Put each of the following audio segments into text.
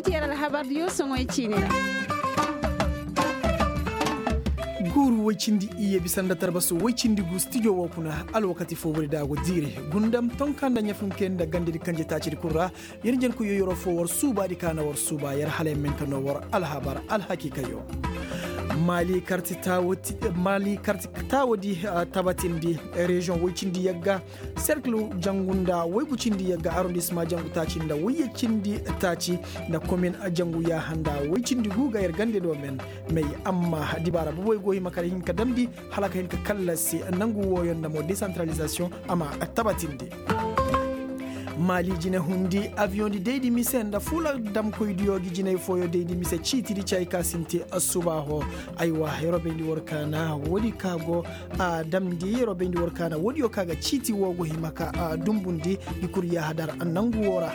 citi yara habardiyo songoy cinira guru waycindi iye bisanda tarbaso waycindi gu studio wokuna al wakati fo wori dago dire gundam ton kanda nyafum kenda gandiri kanje taciri kurra yerjen ko yoyoro fo wor suba di kana wor suba yar hale men kano wor al habar al hakika yo mali karti tawodi tabatindi region waycindi yagga cercle jangunda waybucindi yagga arrondissement jangu tacinda waycindi taci da commune jangu ya handa waycindi guga yar gande do men mai amma dibara boy goyi makare hin ka damdi halaka hin ka kallasi nangu woyon da mo décentralisation ama tabatindi mali jine hundi avion di deydi mise nda fula dam koy diyogi jine foyo deydi mise citiri chay kasinti asubaho aywa herobe ndi workana wodi kago damdi herobe ndi workana wodi o kaga citi wogo himaka dumbundi dikuriya hadar nangu wora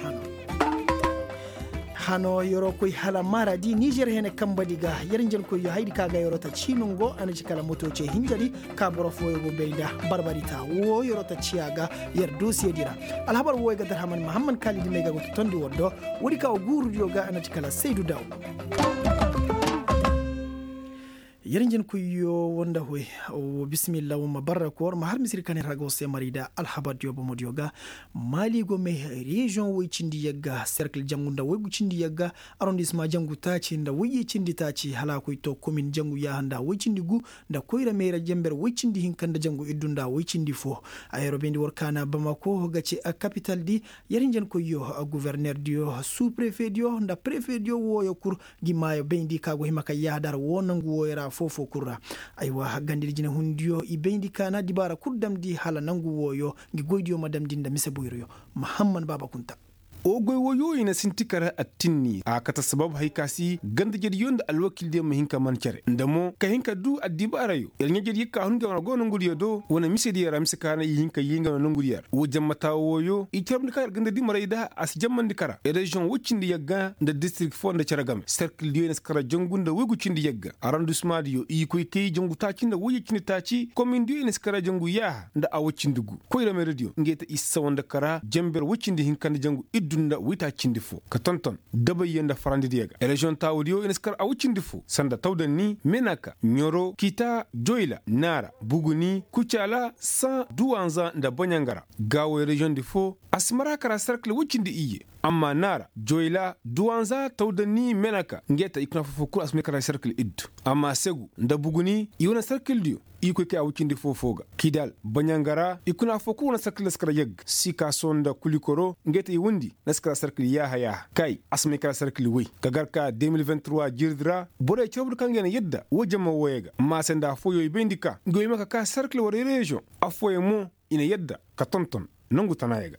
hano yoro koy hala maradi niger hene kambadiga yerngel koy haydi kaga yorota cinungo anaji kala motoce hinjari ka borofo yo beyda barbarita wo yorota ciaga yer dossier dira alhabar wo ga darhaman muhammad khalid mega go tondi woddo wodi ka o guru yoga anaji kala seydou daw yerngel koy yo wonda hoy o bismillah wa barakor ma har misri kan rago se marida alhabad yo bo modioga mali go me region wo cindi yagga cercle jangunda wo cindi yagga arrondissement jangu taci nda wo cindi taci hala koy to commune jangu ya handa wo cindi gu nda koyra mera jember wo cindi hinkanda jangu idunda wo cindi fo ayro bendi workana bamako gaci a capital di yerngel koy yo gouverneur dio sous préfet dio nda préfet dio wo yo kur gimayo bendi kago himaka yadar wonangu wo yara fofo kurra aywa gandir jina hundiyo ibendi kana dibara kuddam di hala nangu woyo ngi goydiyo madam dinda mise buyro muhammad baba kunta o goy woyo ina sintikara attinni a kata sabab haykasi ganda jedi yonda alwakil de mo hinka man cere ndamo ka hinka du addiba arayo el nyedi yikka hunga wana gono nguriyo do wona misedi yara miskana hinka yinga no nguriyar wo jammata woyo i termni kar ganda di marayda as jammandi kara e region wuccindi yagga nda district fo nda ceragam cercle de skara jongunda wegu cindi yagga arrondissement dio i koy kay jongu tacinda woyi cindi taci commune dio skara jongu ya nda awcindugu koyra me radio ngeta issa wonda kara jember wuccindi hinkande jongu dunda wita cindifo ka tonton daba yenda farandi diega region tawdiyo inskar awu cindifo sanda tawdan ni menaka nyoro kita joila nara buguni kuchala sa duwanza nda banyangara gawo region difo asmara kara cercle wucindi iye amma nara joila duwanza tawdan ni menaka ngeta ikna fofo kur asme kara cercle id amma segu nda buguni iwana cercle dio iko ke awucindi fofoga kidal banyangara ikuna foku na sakla skara yeg sika sonda kulikoro ngete wundi na skara sarkli ya haya kai asme kala sarkli wi kagarka 2023 jirdra bore chobru kangena yedda wojama woyega ma senda foyo bendika ngoyima ka sarkli wore region afoye mo ina yedda ka tonton nangu tanayega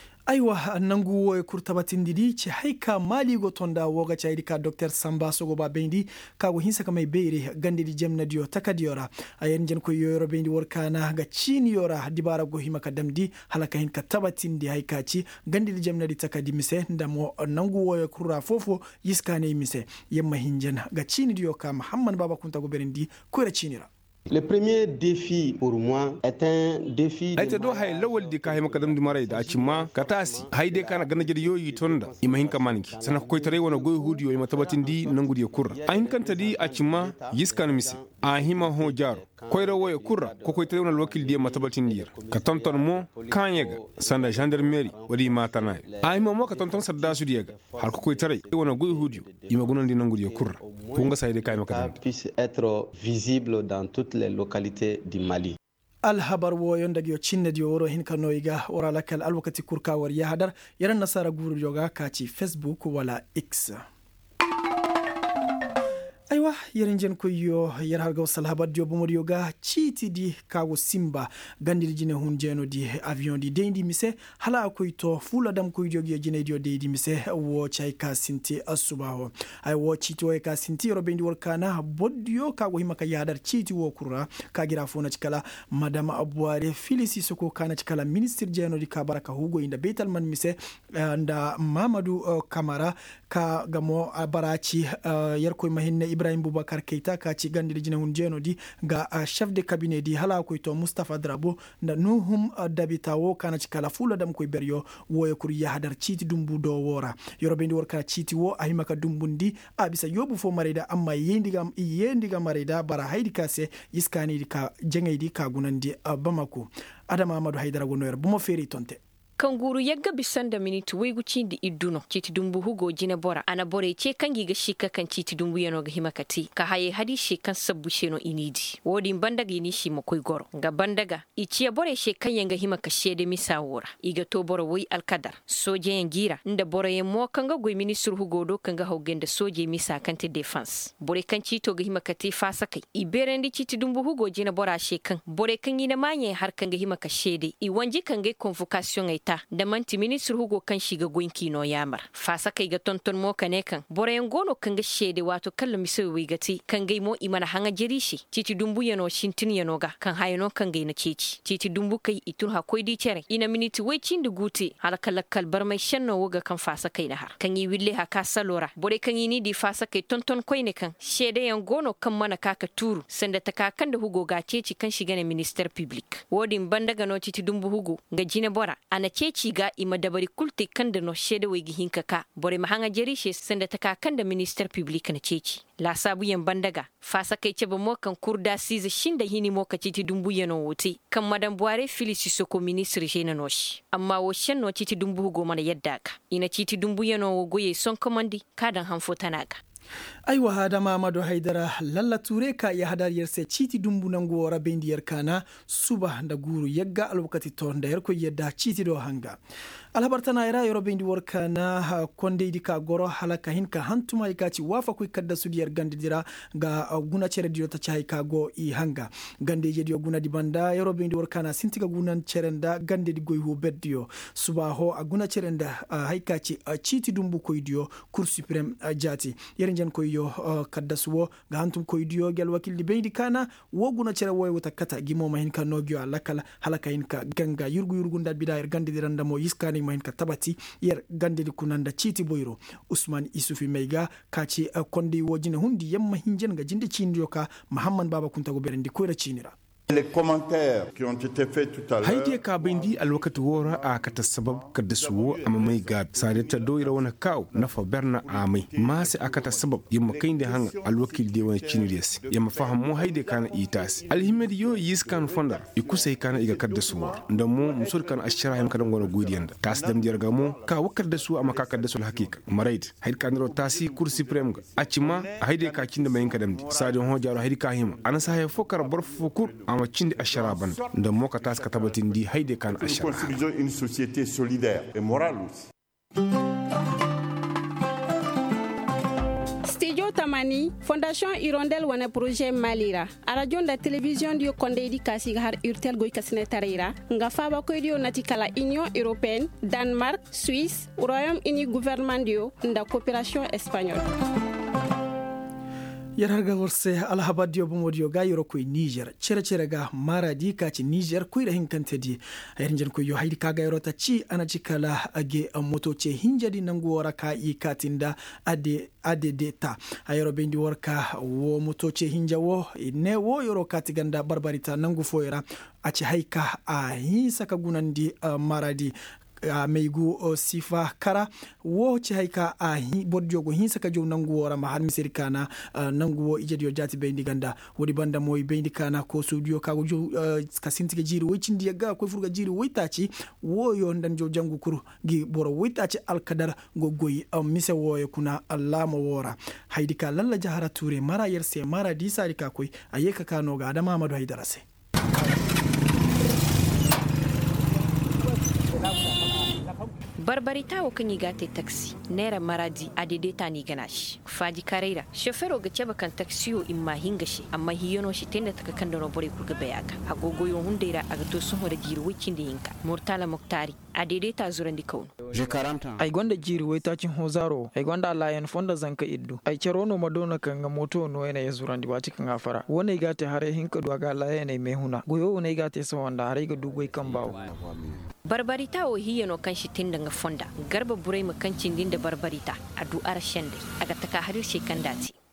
aywa nangu wo kurtabatindidi ci hayka mali go tonda woga chaydi ka docteur Samba Sogo ba bendi ka go hinsa kamay beere gandidi jemna dio takadiora ayen jen ko yoro bendi workana ga chini yora dibara go himaka damdi halaka hin ka tabatindi hayka ci gandidi jemna di takadi mise ndamo nangu wo kurra fofo yiskane mise yemma hinjen ga chini dio ka Muhammad Baba Kunta go berendi ko ra chinira. Le premier défi pour moi est un défi de do hay lawol di ka hema kadam di maray da cimma katasi hayde kana gana jadi yoyi tonda ima hinka manki sana ko tare wona goy hudi yo ima tabatin di nangudi kurra a hinkanta di a cimma yiskan misi a hima ho jaro koyra woyo kurra ko koy tare wona wakil di ma tabatin di ka tonton mo kanyega sanda gendarmerie wadi matana a hima mo ka tonton sadda su diega har ko koy tare wona goy hudi ima gonandi nangudi kurra ko nga sayde kay ma kadam puisse être visible dans toutes les localités du Mali. alhabar woyon dagyo cinne dio woro hin kanoiga wara lakal alwakati kurka war ya hadar yaran nasara guru yoga kaci Facebook wala X aywa yerenjen ko yo yer harga salhabat dio bomo yoga chiti di kago simba gandir jine hunjeno di avion di dendi mise hala ko to fula dam ko jogi jine dio dendi mise wo chay ka sinti asubaho ay wo chito e ka sinti robendi workana boddio kago himaka yadar chiti wo kura kagira fona cikala madame abware filisi soko kana cikala ministre jeno di kabaraka hugo inda betalman mise nda mamadou kamara ka gamo barachi yer ko mahinne Ibrahim Boubacar Keita ka ci gandi jina hunjeno di ga chef de cabinet di hala ko to Mustafa Drabo da nuhum dabitawo kana ci kala fula dam ko beryo woye kuri ya hadar citi dumbu do wora yorobe ndi worka citi wo ahimaka dumbundi abisa yobu fo mareda amma yendiga mareda bara haidi kase yiskani di ka jengaydi ka gunandi Bamako Adama Amadou Haidara gonoyer bumo feri tonte kanguru yagga bisanda minute waygu cindi idduno citi dumbu hugo jina bora ana bore ce kangi ga shika kan citi dumbu yano ga himakati ka haye hadi she kan sabbu sheno inidi wodi bandaga ini shi makoy goro ga bandaga iciya bore she kan yanga himaka shede misawora iga to boro wi alkadar soje yangira nda bore ye mo kanga goy ministre hugo do kanga hawgenda soje misa kante defense bore kan cito ga himakati fasa kai iberendi citi dumbu hugo jina bora she kan bore kan ina manye har kanga himaka shede i wanji kanga convocation ai da manti ministre hugo kan shiga gonki no yamar fasa kai ga tonton mo kane kan boren gono kan ga shede wato kalla miso wi gati kan ga mo imana hanga jerishi titi dumbu yano shintin yano ga kan hayano kan ga na ceci titi dumbu kai itun ha koy di cere ina miniti wai cin da gute halakal kalbar mai shanno woga kan fasa kai na har kan yi wille ha ka salora bore kan yi ni di fasa kai tonton koy ne kan shede yan gono kan mana kaka turu sanda ta kakan da hugo ga ceci kan shiga ne minister public wodin bandaga no titi dumbu hugo ga jina bora ana ceci ga ima dabari kulte kanda no shede wegi hinka ka bore mahanga jerishe sanda ta kanda minister public na ceci la sabu yan bandaga fasa kai ce ba mo kan kurda siza shinda hini mo ka citi dumbu yano wote kan madam Buhari Phyllis Soko ministre jena noshi amma wo shenno citi dumbu go mana yadda ka ina citi dumbu yano wo goye son komandi kadan hanfo tanaga aiwa Adama Amadou Haidara lalla ture ka ya hadar yerse citi dumbu nango wora bendi yerkana suba da guru yagga alwakati to da yerko yedda citi do hanga alhabartana ira yoro bendi workana konde di ka goro halaka hinka hantuma ikaci wafa ku kadda sudiyar gandidira ga guna cere dio ta chai ka go i hanga gande je dio guna di banda yoro bendi workana sintiga gunan cerenda gande di goy hu beddio suba ho guna cerenda haikaci citi dumbu koy dio cour supreme jati yerin jan koy yo kadda suwo ga hantum koy dio gel wakil di bendi kana wo guna cere woy wuta kata gimo ma hinka no gyo alakala halaka hinka ganga yurgu nda bidayar gandidiranda mo yiskani mahin ka tabati yer gande di kunanda citi boyro Usman Isufi Meiga kaci kondi wojine hundi yamma hinjen ga jinde cindiyo ka Muhammad Baba Kuntago berendi koyra cinira Les commentaires qui ont été faits tout à l'heure. Haidi ka bindi alwakati wora a kata sabab kada suwo amma mai gad sare ta doira wana kaw nafa berna amai masi akata sabab yamma kainde hanga alwakil de wani chinires yamma fahamu haide kana itas alhimedi yo yiskan fonda ikusai kana iga kada suwo ndamo musul kana ashara yam kada ngona godiyanda tas dam dirga mo ka wakar da su amma ka kada sul hakika maraid haid kanro tasi kursi prem acima haide ka kinda mai kadam di sadin ho jaro haidi ka hima ana sa fokar bar fukur macin da ashara ban da moka tas ka tabatin di haide kan ashara construisons une société solidaire et morale aussi. Studio Tamani Fondation Hirondelle wana projet Malira arajon da télévision dio konde di kasi har urtel goy kasne tarira nga faba ko dio natikala Union Européenne Danemark Suisse Royaume-Uni gouvernement dio nda coopération espagnole yarharga warse alhabadio bomodio ga yoro koy Niger cere ga maradi kaci Niger koy da hinkante di ayrinjen koy yo haydi kaga yoro ta ci ana cikala age moto ce hinjadi nangu wara ka i katinda ade ta ayoro bendi warka wo moto ce hinjawo ne wo yoro katiganda barbarita nangu foyra aci hayka a hisaka gunandi maradi meigu sifa kara wo ci hayka a bodjogo hinsa ka jow nangu wora ma har misiri kana nangu wo ijediyo jati bendi ganda wodi banda moy bendi kana ko studio ka jow ka sintige jiri wicindi yaga ko furga jiri witaci wo yo ndan jow jangu kuru gi boro witaci alkadar gogoyi mise woye kuna allama wora haydi ka lalla jahara ture mara yerse mara disari ka koy ayeka kano ga Adama Amadou Haidara se barbarita wo kan yiga te taxi nera maradi adede tani ganashi faji kareira chauffeur ga ceba kan taxi o imma hingashi amma hiyono shi tenda taka kan dono bore kurga bayaga agogo yo hundeira aga to sun hore jiri wicinde hinka Murtala Moktari adede ta zurandi kaun je 40 ans ay gonda jiri waytacin hozaro ay gonda layan fonda zanka iddu ay cerono madona kanga moto no ene yazurandi wati kan afara wona igate hare hinka do ga layan ay mehuna goyo wona igate so wanda hare ga dugoy kan bawo barbarita o hiyano kan shi tinda fonda garba burai makancin din da barbarita a du'ar shande aga taka harir shekan dati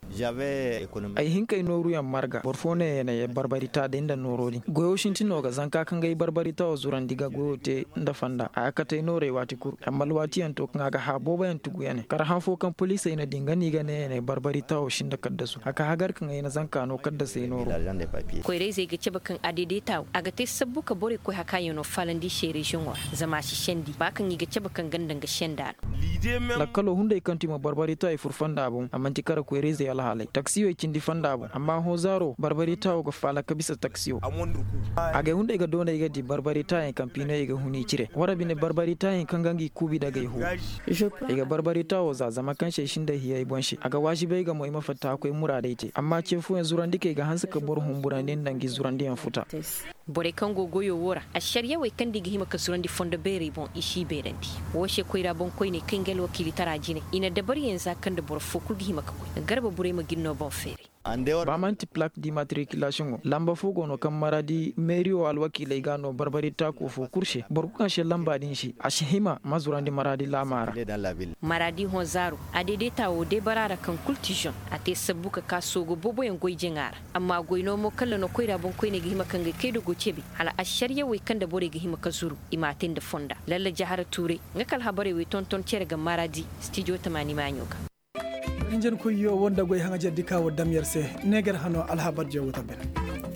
ai hinkai noru yan marga borfone ne barbarita da inda norodi goyo shintino ga zanka kan gai barbarita wa zuran diga goyo te inda fanda a akatai nore wati kur amma wati yan to kan ga habo bayan tugu yana kar hanfo kan police ina dingani ga ne barbarita wa shinda kaddasu haka hagar kan ina zanka no kadda sai noro ko rei zai ga ceba kan adedeta aga te sabbu ka bore ko haka yano falandi shere shinwa zama shi shendi ba kan yi ga ceba kan gandan ga shenda lakkalo hunde kanti ma barbarita e furfanda abun amma tikara ko rei zai alhalai taksiyo kindi fanda abun amma ho zaro barbarita ga fala ka bisa taksiyo aga hunde ga dona ga di barbarita e kampino ga huni cire warabi ne barbarita e kan gangi kubi daga ihu ga barbarita o za zama kan shin da hiyayi bonshi aga washi bai ga mai mafata akwai murade ite amma ce fu yanzu ran dike ga hansu ka bor humburande dangi zuran diyan futa bore kan goyo wora a shari'a wai kan digi hima ka zuran di fonda bere bon ishi berandi woshe koira bon koine kan gel wakili tarajine ina da bari yanzu kan da bor fokul hima ka garba bure ma ginno bon fere ba manti plaque d'immatriculation lamba fogo no kan maradi merio alwakilai gano barbarita ko fo kurshe borkukan she lamba din shi a shihima mazurandi maradi lamara maradi honzaro adedeta o de barara kan cultijon ate sabuka kasogo bobo en goyjengara amma goyno mo kala no koira bon koyne gihima kan ga kedo gochebe ala ashariya we kan da bore gihima ka zuru imatin da fonda lalla jahara ture ngakal habare we tonton cere ga maradi studio tamani manyoka injen ko yo wonda goy hanga jeddi kawo damyerse neger hano alhabar je wuta ben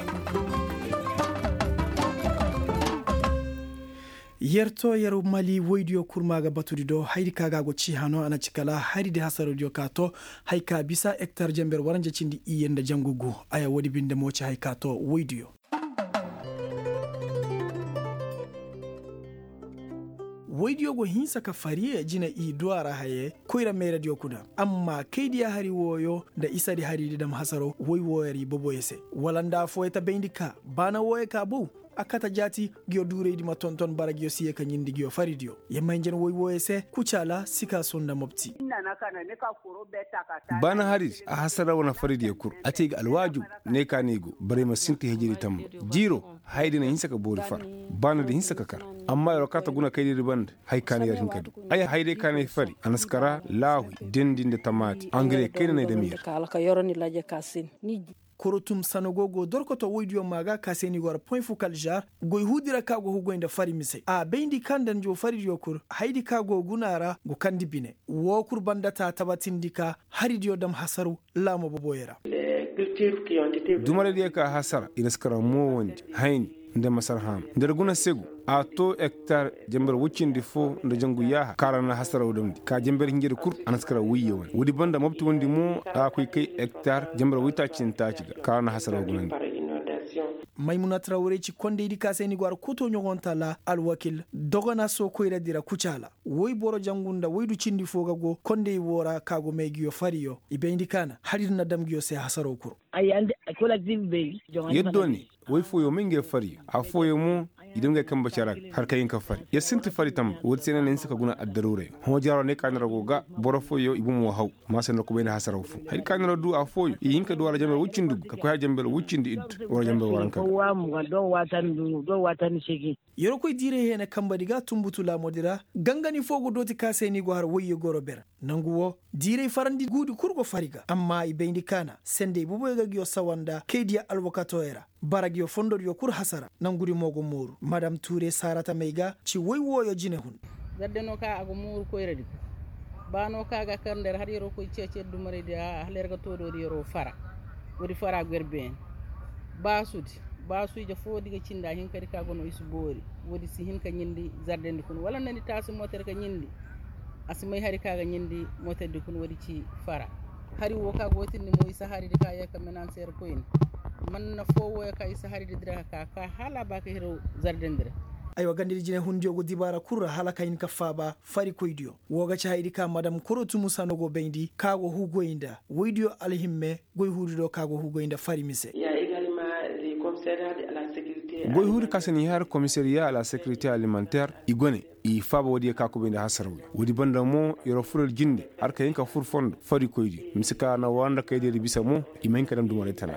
yerto yeru mali woydiyo kurmaga batudi do haydi kaga go ci hano ana cikala haydi de hasaro dio kato hayka bisa hectare jember waranje cindi iyenda jangugu aya wodi binde mo ci haykato woydiyo woydiyo go hinsa ka fariye jina i duara haye koira mere dio kuda amma keidiya hari woyo da isari hari dam hasaro woy woyari boboyese walanda foyta bendika bana woye ka bu akata jati gyo dureydi ma tonton bara gyo siye ka nyindi gyo faridio yemma njen woy woyese kuchala sika sonda mopti bana haris a hasara wana faridio kur ate alwaju ne ka nego bare ma sinti hejiri tam jiro haydi na hinsa ka bori far bana de hinsa ka kar amma yaro kata guna kai riband hay kan yar hinkadu ay hayde kan fari anaskara lahu dindinde tamati angre kene da mir kala ka yoroni laje kasin ni korotum sanogogo dorkoto woydiyo maga kaseni gor point focal jar goy hudira kago hugoynda fari mise a bendi kandan jo fari yokur haydi kago gunara go kandi bine wokur bandata tabatindika haridio dam hasaru lamo boboyera dumare de ka hasara inaskara mo wondi hayni nde masarham nder guna segu a to hectare jember wuccindi fo ndo jangu yaha karana hasara wudumdi ka jember hinjiri kur anaskara wiye won wudi banda mabti wondi mo a koy kay hectare jember wita cintaciga karana hasara wudumdi maymuna traore ci konde di kaseni gwar kuto nyogontala alwakil dogana so koyra dira kucala woy boro jangunda woydu cindi foga go konde wora kago megiyo fariyo ibendi kana hadirna damgiyo se hasaro kur ayande akola zimbe yeddoni woy foyo minge fari a foyo mu idan ga kan bacharak har kayin ka fari ya sinti fari tam wodi senen nen saka guna addarure ho jaro ne kan rago ga boro foyo ibu mo haw ma sen ko bena hasara fu hay kan du a foyo yinka do wala jambe wuccindu ka ko ha jambe wuccindi id wala jambe waranka wa mu do watan shege yoro koy dire hena kamba diga tumbutu la modira gangani fogo doti kaseni go har woyyo goro ber nanguwo dire farandi gudi kurgo fariga amma ibendi kana sende bubo ga gyo sawanda kediya alwakato era baragio fondorio kur hasara nanguri mogo muru madame Touré sarata meiga ci woyo jine hun gadde no ka ago muru ko iradi bano kaga kander har yero ko cece dumare dia halerga todo yero fara wodi fara gerben basudi fo diga cinda hin kadi kago no isu bori wodi si hin ka nyindi zardendi kun wala nani tasu moter ka nyindi asmay hari kaga nyindi moter di kun wodi ci fara hari wo kago wotinni mo isa hari de kaya ka menan ser koyin man na fo wo ka isa hari de dira ka hala ba ka hero zardendire aywa gandiri jine hunjogo dibara kurra halaka in kafaba fari koydiyo woga chaydi ka madam korotu musanogo bendi kago hugoinda woydiyo alhimme goy hudido kago hugoinda fari mise ya également les commissariats à la sécurité goy hudi kasani har commissariat à la sécurité alimentaire igone i faba wodi ka ko bende hasarwe wodi banda mo yoro furul jinde har ka yinka fur fondo fari koydi misika na wanda kayde bisa mo imen kadam dumare tana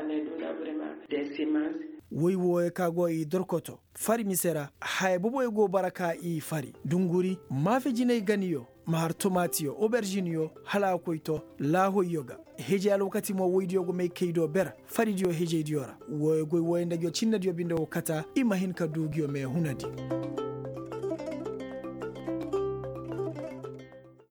woy woye kago i dorkoto fari misera hay bobo e go baraka i fari dunguri mafe jinay ganiyo mahar tomati yo aubergine yo hala koyto laho yoga heje al wakati mo woydi yogo me kaydo ber faridio heje diora wo goy woynda yo cinna dio bindo kata ima hin ka dugio me hunadi